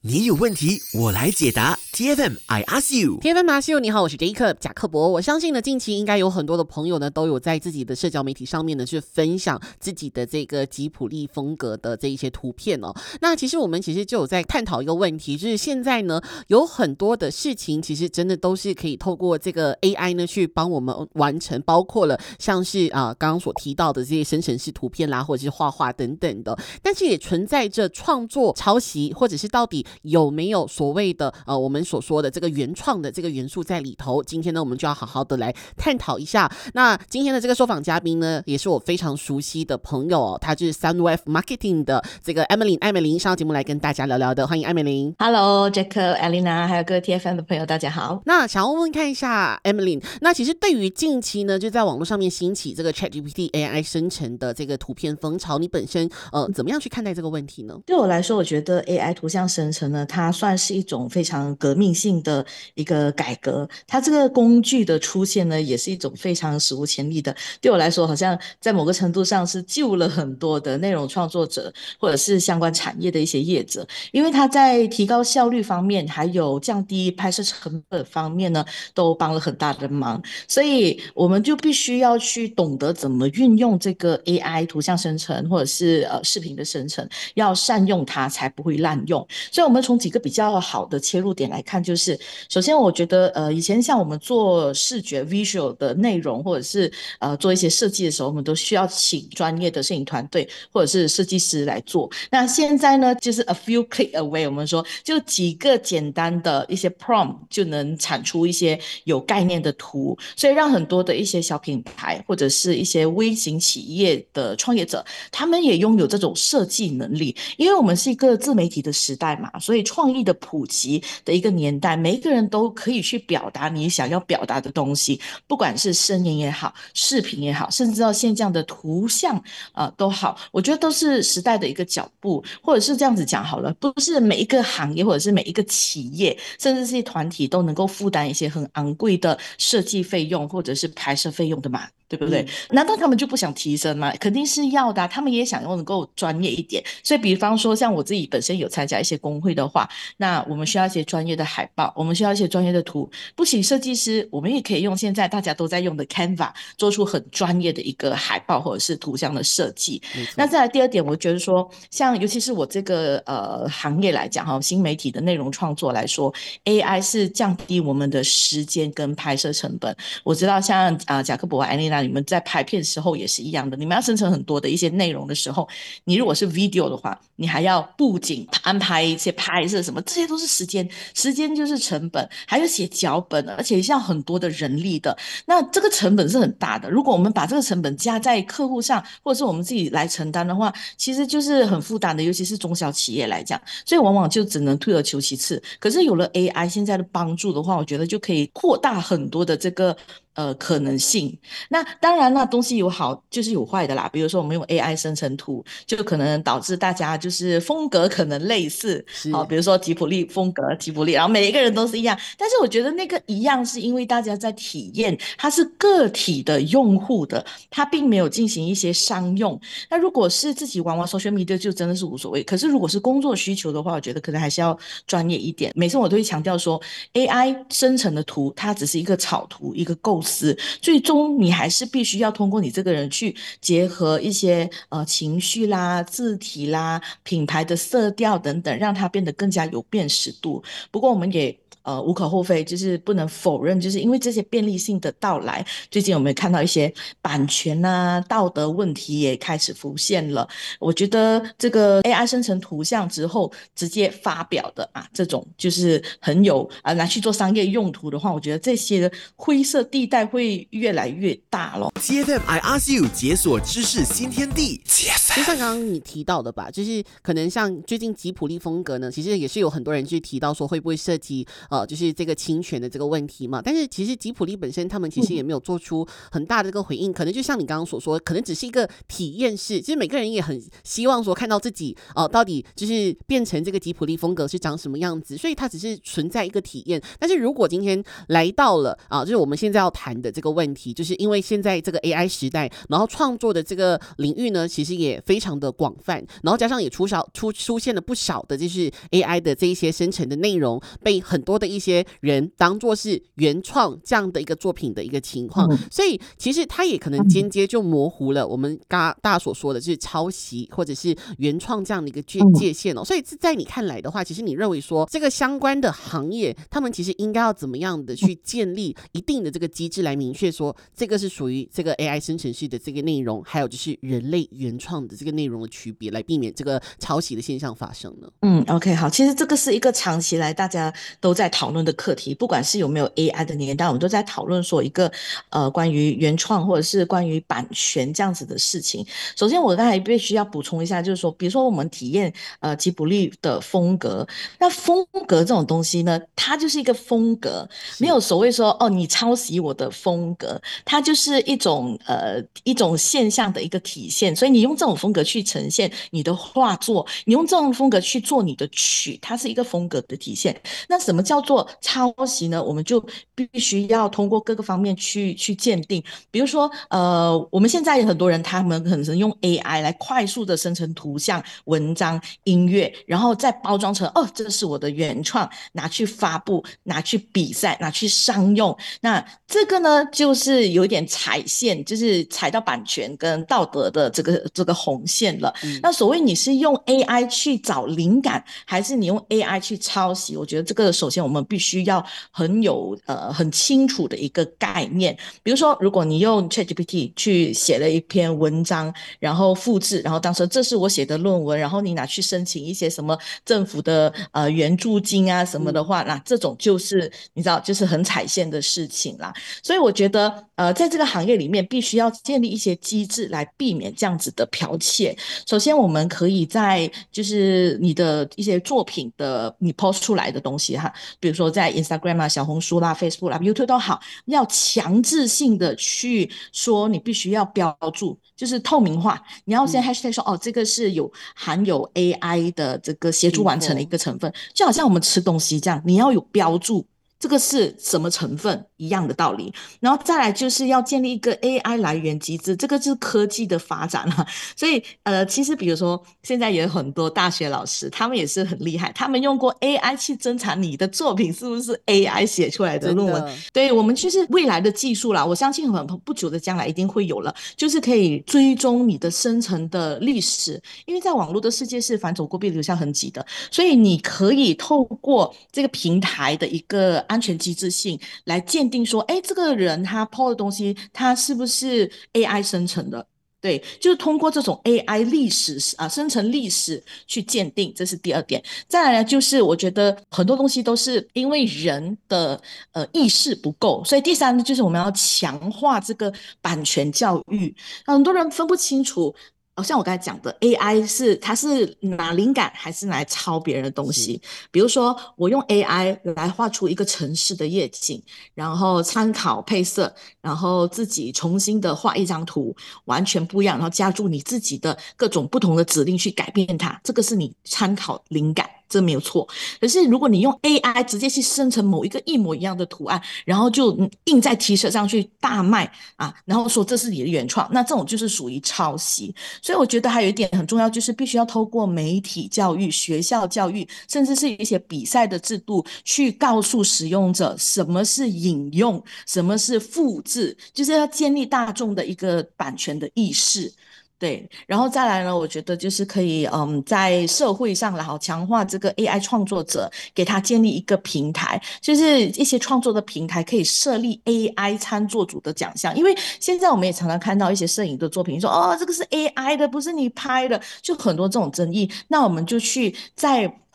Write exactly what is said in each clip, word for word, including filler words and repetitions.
你有问题，我来解答。T F M I ask you。T F M I ask you， 你好，我是 Jacob 贾克伯。我相信呢，近期应该有很多的朋友呢，都有在自己的社交媒体上面呢，去分享自己的这个吉普力风格的这一些图片哦。那其实我们其实就有在探讨一个问题，就是现在呢，有很多的事情，其实真的都是可以透过这个 A I 呢，去帮我们完成，包括了像是啊刚刚所提到的这些生成式图片啦，或者是画画等等的。但是也存在着创作、抄袭，或者是到底有没有所谓的呃我们所说的这个原创的这个元素在里头。今天呢，我们就要好好的来探讨一下。那今天的这个受访嘉宾呢，也是我非常熟悉的朋友哦，他就是 Sunwave Marketing 的这个 Emily 艾美玲上节目来跟大家聊聊的。欢迎艾美玲。 Hello Jack、Elena 还有各位 T F M 的朋友大家好。 那想要问看一下 Emily， 那其实对于近期呢就在网络上面兴起这个 ChatGPT A I 生成的这个图片风潮，你本身呃怎么样去看待这个问题呢？ 对我来说，我觉得 A I 图像生成呢，它算是一种非常革命性的一个改革。它这个工具的出现呢，也是一种非常史无前例的。对我来说，好像在某个程度上是救了很多的内容创作者或者是相关产业的一些业者，因为它在提高效率方面，还有降低拍摄成本方面呢，都帮了很大的忙。所以我们就必须要去懂得怎么运用这个 A I 图像生成或者是呃视频的生成，要善用它才不会滥用。所以我们从几个比较好的切入点来看，就是首先我觉得呃以前像我们做视觉 visual 的内容或者是呃做一些设计的时候，我们都需要请专业的摄影团队或者是设计师来做。那现在呢，就是 a few click away， 我们说就几个简单的一些 prompt 就能产出一些有概念的图，所以让很多的一些小品牌或者是一些微型企业的创业者，他们也拥有这种设计能力。因为我们是一个自媒体的时代嘛，所以创意的普及的一个年代，每一个人都可以去表达你想要表达的东西，不管是声音也好，视频也好，甚至到现在这样的图像呃都好，我觉得都是时代的一个脚步。或者是这样子讲好了，不是每一个行业或者是每一个企业甚至是团体都能够负担一些很昂贵的设计费用或者是拍摄费用的嘛，对不对？嗯、难道他们就不想提升吗？肯定是要的、啊、他们也想要能够专业一点。所以比方说像我自己本身有参加一些工会的话，那我们需要一些专业的海报，我们需要一些专业的图，不请设计师，我们也可以用现在大家都在用的 Canva 做出很专业的一个海报或者是图像的设计。那再来第二点，我觉得说像尤其是我这个呃行业来讲，新媒体的内容创作来说， A I 是降低我们的时间跟拍摄成本。我知道像啊、呃、贾克伯和安妮娜，你们在拍片时候也是一样的，你们要生成很多的一些内容的时候，你如果是 video 的话，你还要布景安排一些拍摄什么，这些都是时间，时间就是成本，还有写脚本，而且是要很多的人力的，那这个成本是很大的。如果我们把这个成本加在客户上，或者是我们自己来承担的话，其实就是很负担的，尤其是中小企业来讲，所以往往就只能退而求其次。可是有了 A I 现在的帮助的话，我觉得就可以扩大很多的这个呃可能性。那当然那东西有好就是有坏的啦，比如说我们用 A I 生成图，就可能导致大家就是风格可能类似，好、哦，比如说吉普力风格吉普力，然后每一个人都是一样，但是我觉得那个一样是因为大家在体验，它是个体的用户的，它并没有进行一些商用。那如果是自己玩玩 social media 就真的是无所谓，可是如果是工作需求的话，我觉得可能还是要专业一点。每次我都会强调说 A I 生成的图它只是一个草图一个构思，最终你还是必须要通过你这个人去结合一些呃情绪啦、字体啦、品牌的色调等等，让它变得更加有辨识度。不过我们也呃，无可厚非，就是不能否认，就是因为这些便利性的到来，最近我们也看到一些版权啊、道德问题也开始浮现了。我觉得这个 A I 生成图像之后直接发表的啊，这种就是很有啊拿去做商业用途的话，我觉得这些灰色地带会越来越大咯。 T F M I ask you 解锁知识新天地。 就像刚刚你提到的吧，就是可能像最近吉普力风格呢，其实也是有很多人去提到说会不会涉及呃呃，就是这个侵权的这个问题嘛。但是其实吉普力本身他们其实也没有做出很大的这个回应，可能就像你刚刚所说，可能只是一个体验式。其实每个人也很希望说看到自己呃到底就是变成这个吉普力风格是长什么样子，所以它只是存在一个体验。但是如果今天来到了啊、呃，就是我们现在要谈的这个问题，就是因为现在这个 A I 时代，然后创作的这个领域呢，其实也非常的广泛，然后加上也出少出出现了不少的就是 A I 的这一些生成的内容，被很多的一些人当作是原创这样的一个作品的一个情况，嗯、所以其实它也可能间接就模糊了我们刚大家所说的就是抄袭或者是原创这样的一个界界限哦。所以在你看来的话，其实你认为说这个相关的行业，他们其实应该要怎么样的去建立一定的这个机制来明确说这个是属于这个 A I 生成式的这个内容，还有就是人类原创的这个内容的区别，来避免这个抄袭的现象发生呢？ 嗯 OK 好，其实这个是一个长期来大家都在讨论的课题，不管是有没有 A I 的年代，我们都在讨论说一个呃关于原创或者是关于版权这样子的事情。首先我刚才必须要补充一下，就是说比如说我们体验呃吉卜力的风格，那风格这种东西呢，它就是一个风格，没有所谓说哦你抄袭我的风格，它就是一种呃一种现象的一个体现，所以你用这种风格去呈现你的画作，你用这种风格去做你的曲，它是一个风格的体现。那什么叫做抄袭呢？我们就必须要通过各个方面去去鉴定。比如说呃我们现在有很多人他们可能用 A I 来快速的生成图像、文章、音乐，然后再包装成哦这是我的原创，拿去发布，拿去比赛，拿去商用。那这个呢就是有点踩线，就是踩到版权跟道德的这个这个红线了。嗯、那所谓你是用 A I 去找灵感，还是你用 A I 去抄袭？我觉得这个首先我们必须要很有呃很清楚的一个概念。比如说，如果你用 ChatGPT 去写了一篇文章，然后复制，然后当时这是我写的论文，然后你拿去申请一些什么政府的呃援助金啊什么的话，那这种就是你知道就是很踩线的事情啦。所以我觉得呃在这个行业里面必须要建立一些机制来避免这样子的剽窃。首先我们可以在就是你的一些作品的你 post 出来的东西哈，比如说在 Instagram 啊、小红书啦、Facebook 啦、YouTube 都好，要强制性的去说你必须要标注，就是透明化，你要先 hashtag 说、嗯、哦这个是有含有 A I 的这个协助完成的一个成分，就好像我们吃东西这样，你要有标注这个是什么成分一样的道理。然后再来就是要建立一个 A I 来源机制，这个就是科技的发展啊。所以呃，其实比如说现在也有很多大学老师，他们也是很厉害，他们用过 A I 去侦查你的作品是不是 A I 写出来的论文。对，我们就是未来的技术啦，我相信很不久的将来一定会有了，就是可以追踪你的生成的历史，因为在网络的世界是反走过必留下痕迹的，所以你可以透过这个平台的一个安全机制性来鉴定说，哎，这个人他 po 的东西他是不是 A I 生成的。对，就是通过这种 A I 历史啊，生成历史去鉴定，这是第二点。再来呢，就是我觉得很多东西都是因为人的呃意识不够，所以第三呢，就是我们要强化这个版权教育。很多人分不清楚。哦，像我刚才讲的 A I 是它是拿灵感还是拿来抄别人的东西。比如说我用 A I 来画出一个城市的夜景，然后参考配色，然后自己重新的画一张图，完全不一样，然后加入你自己的各种不同的指令去改变它，这个是你参考灵感，这没有错。可是如果你用 A I 直接去生成某一个一模一样的图案，然后就印在 T 恤上去大卖啊，然后说这是你的原创，那这种就是属于抄袭。所以我觉得还有一点很重要，就是必须要透过媒体教育、学校教育，甚至是一些比赛的制度，去告诉使用者什么是引用，什么是复制，就是要建立大众的一个版权的意识。对，然后再来呢，我觉得就是可以嗯，在社会上然后强化这个 A I 创作者，给他建立一个平台，就是一些创作的平台可以设立 A I 参作组的奖项。因为现在我们也常常看到一些摄影的作品说哦这个是 A I 的，不是你拍的，就很多这种争议。那我们就去在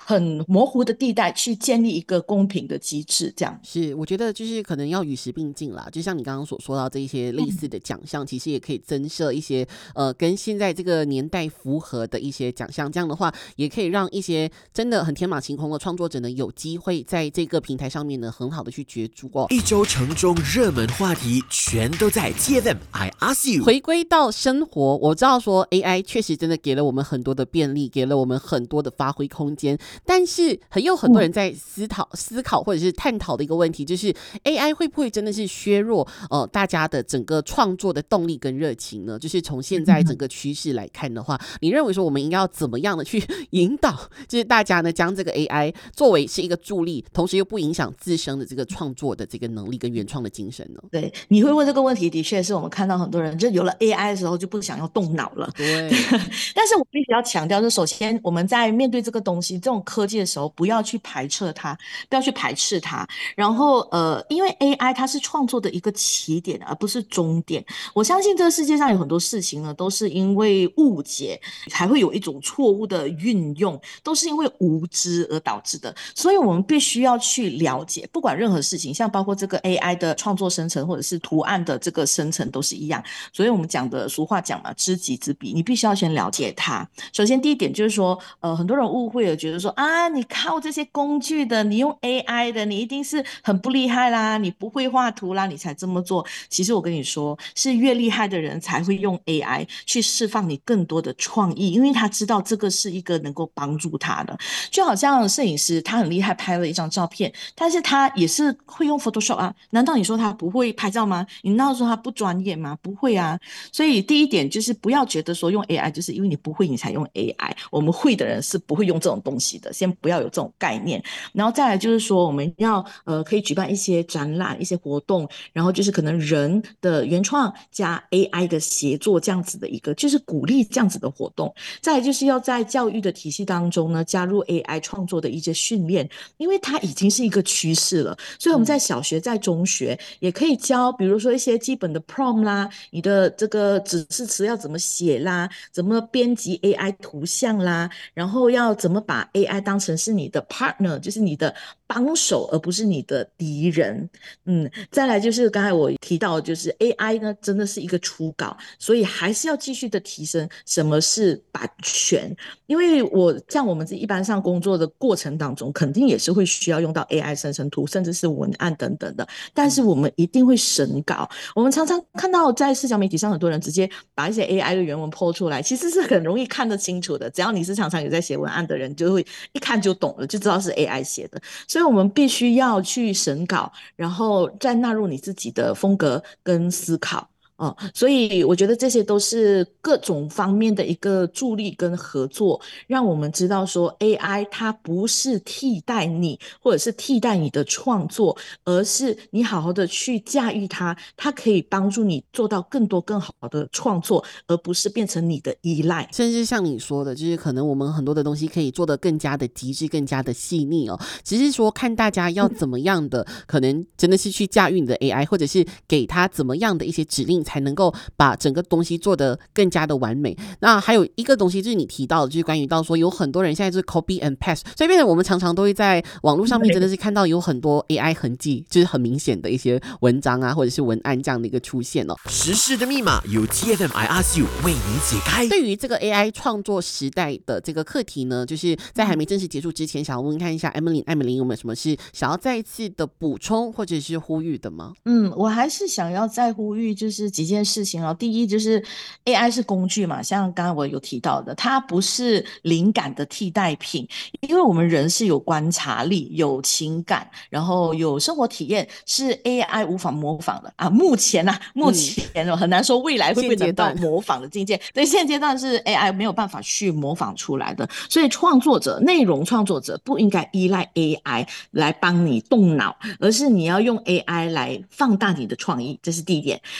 很模糊的地带去建立一个公平的机制，这样。 是，我觉得就是可能要与时并进啦，就像你刚刚所说到这一些类似的奖项，其实也可以增设一些呃跟现在这个年代符合的一些奖项，这样的话也可以让一些真的很天马行空的创作者呢有机会在这个平台上面呢很好的去角逐哦。 一周城中热门话题全都在 T F M I Ask You。 回归到生活，我知道说 A I 确实真的给了我们很多的便利，给了我们很多的发挥空间，但是很有很多人在思考、嗯、思考或者是探讨的一个问题，就是 A I 会不会真的是削弱呃大家的整个创作的动力跟热情呢？就是从现在整个趋势来看的话，你认为说我们应该要怎么样的去引导，就是大家呢将这个 A I 作为是一个助力，同时又不影响自身的这个创作的这个能力跟原创的精神呢？ 对，你会问这个问题，的确是我们看到很多人就有了 A I 的时候就不想要动脑了。 对， 但是我必须要强调，就是首先我们在面对这个东西、这种科技的时候，不要去排斥它，不要去排斥它。然后呃，因为 A I 它是创作的一个起点，而不是终点。我相信这个世界上有很多事情呢，都是因为误解，才会有一种错误的运用，都是因为无知而导致的。所以我们必须要去了解，不管任何事情，像包括这个 A I 的创作生成，或者是图案的这个生成，都是一样。所以我们讲的俗话讲嘛，知己知彼，你必须要先了解它。首先第一点就是说，呃，很多人误会了，觉得说啊，你靠这些工具的，你用 A I 的，你一定是很不厉害啦，你不会画图啦，你才这么做。其实我跟你说，是越厉害的人才会用 A I 去释放你更多的创意，因为他知道这个是一个能够帮助他的。就好像摄影师，他很厉害，拍了一张照片，但是他也是会用 Photoshop 啊，难道你说他不会拍照吗？你难道说他不专业吗？不会啊。所以第一点就是不要觉得说用 A I 就是因为你不会你才用 A I， 我们会的人是不会用这种东西的，先不要有这种概念。然后再来就是说我们要呃可以举办一些展览、一些活动，然后就是可能人的原创加 A I 的协作这样子的一个，就是鼓励这样子的活动。再来就是要在教育的体系当中呢，加入 A I 创作的一些训练，因为它已经是一个趋势了。所以我们在小学、在中学也可以教，比如说一些基本的 prompt 啦，你的这个指示词要怎么写啦，怎么编辑 A I 图像啦，然后要怎么把 A I 当成是你的 partner， 就是你的帮手，而不是你的敌人。嗯，再来就是刚才我提到的，就是 A I 呢真的是一个初稿，所以还是要继续的提升什么是版权。因为我像我们一般上工作的过程当中，肯定也是会需要用到 A I 生成图，甚至是文案等等的，但是我们一定会审稿。我们常常看到在社交媒体上很多人直接把一些 A I 的原文 po 出来，其实是很容易看得清楚的，只要你是常常有在写文案的人，就会一看就懂了，就知道是 A I 写的。所以我们必须要去审稿，然后再纳入你自己的风格跟思考。哦，所以我觉得这些都是各种方面的一个助力跟合作，让我们知道说 A I 它不是替代你，或者是替代你的创作，而是你好好的去驾驭它，它可以帮助你做到更多更好的创作，而不是变成你的依赖。 甚至像你说的，就是可能我们很多的东西可以做得更加的极致，更加的细腻哦。只是说看大家要怎么样的，嗯、可能真的是去驾驭你的 A I， 或者是给他怎么样的一些指令，才能够把整个东西做得更加的完美。那还有一个东西就是你提到的，就是关于到说有很多人现在就是 copy and paste， 所以变成我们常常都会在网络上面真的是看到有很多 A I 痕迹，就是很明显的一些文章啊或者是文案这样的一个出现哦。 时事的密码由 T F M I Ask You 为你解开。 对于这个 A I 创作时代的这个课题呢，就是在还没正式结束之前，想要问看一下 Emily 艾美玲有没有什么是想要再一次的补充或者是呼吁的吗？ 嗯，我还是想要再呼吁就是几件事情哦。第一就是 A I 是工具嘛，像刚刚我有提到的，它不是灵感的替代品，因为我们人是有观察力、有情感，然后有生活体验，是 A I 无法模仿的啊。目前啊，目前、嗯、很难说未来会不会能到模仿的境界。对，现阶段是 A I 没有办法去模仿出来的，所以创作者、内容创作者不应该依赖 A I 来帮你动脑，而是你要用 A I 来放大你的创意，这是第一点。再来第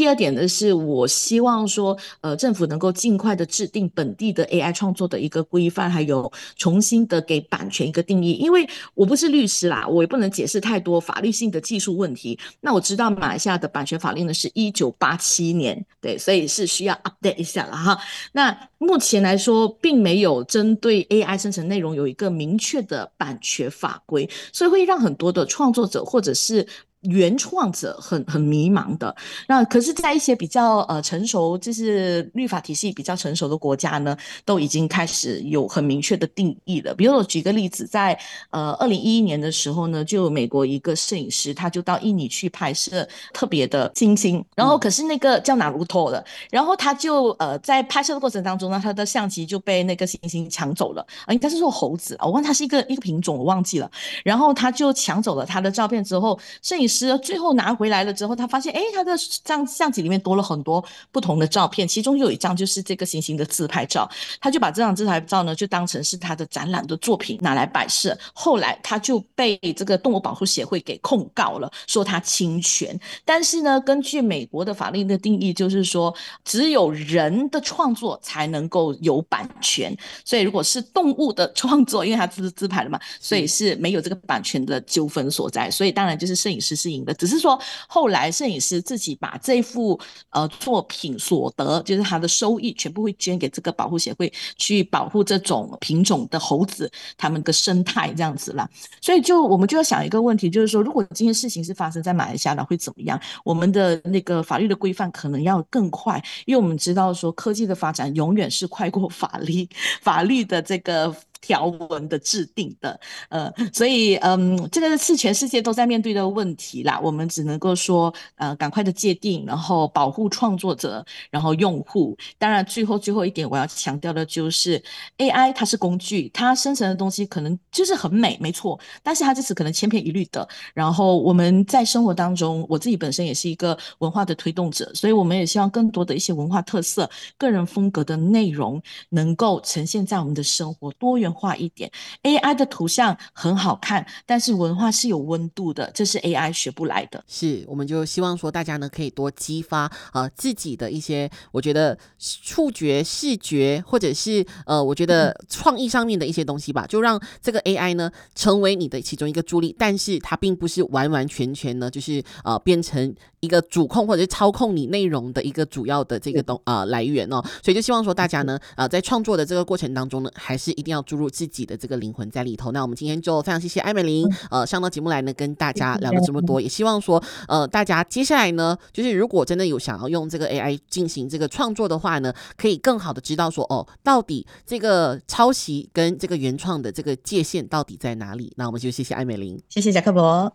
第二点呢，是我希望说，呃，政府能够尽快的制定本地的 A I 创作的一个规范，还有重新的给版权一个定义。因为我不是律师啦，我也不能解释太多法律性的技术问题。那我知道马来西亚的版权法令呢是一九八七年，对，所以是需要 update 一下了哈。那目前来说，并没有针对 A I 生成内容有一个明确的版权法规，所以会让很多的创作者或者是原创者很很迷茫的。那可是在一些比较呃成熟，就是律法体系比较成熟的国家呢，都已经开始有很明确的定义了。比如我举个例子，在呃二零一一年的时候呢，就有美国一个摄影师，他就到印尼去拍摄特别的猩猩，然后可是那个叫纳鲁托的，然后他就呃在拍摄的过程当中呢，他的相机就被那个猩猩抢走了，啊，应该是说猴子，我忘它是一个一个品种，我忘记了。然后他就抢走了他的照片之后，摄影师最后拿回来了之后，他发现，哎，他的相相机里面多了很多不同的照片，其中有一张就是这个猩猩的自拍照，他就把这张自拍照呢，就当成是他的展览的作品拿来摆设。后来他就被这个动物保护协会给控告了，说他侵权。但是呢，根据美国的法令的定义，就是说只有人的创作才能够有版权，所以如果是动物的创作，因为他是自拍了嘛，所以是没有这个版权的纠纷所在，所以当然就是摄影师是赢的。只是说后来摄影师自己把这幅呃作品所得，就是他的收益全部会捐给这个保护协会，去保护这种品种的猴子他们的生态这样子啦。所以就我们就要想一个问题，就是说如果今天事情是发生在马来西亚，会怎么样？我们的那个法律的规范可能要更快，因为我们知道说科技的发展永远是快过法律法律的这个条文的制定的，呃，所以嗯，这个是全世界都在面对的问题啦。我们只能够说，呃，赶快的界定，然后保护创作者，然后用户。当然，最后最后一点我要强调的就是，A I 它是工具，它生成的东西可能就是很美，没错，但是它这次可能千篇一律的。然后我们在生活当中，我自己本身也是一个文化的推动者，所以我们也希望更多的一些文化特色、个人风格的内容能够呈现在我们的生活多元化一点。A I 的图像很好看，但是文化是有温度的，这是 A I 学不来的。 是，我们就希望说大家呢可以多激发呃自己的一些，我觉得触觉、视觉或者是呃我觉得创意上面的一些东西吧，就让这个 A I 呢成为你的其中一个助力，但是它并不是完完全全呢就是呃变成一个主控或者是操控你内容的一个主要的这个东呃来源哦。所以就希望说大家呢呃在创作的这个过程当中呢，还是一定要注入自己的这个灵魂在里头。那我们今天就非常谢谢艾美玲呃上到节目来呢跟大家聊了这么多，也希望说呃大家接下来呢，就是如果真的有想要用这个 A I 进行这个创作的话呢，可以更好的知道说哦，到底这个抄袭跟这个原创的这个界限到底在哪里。那我们就谢谢艾美玲， 谢谢贾克伯。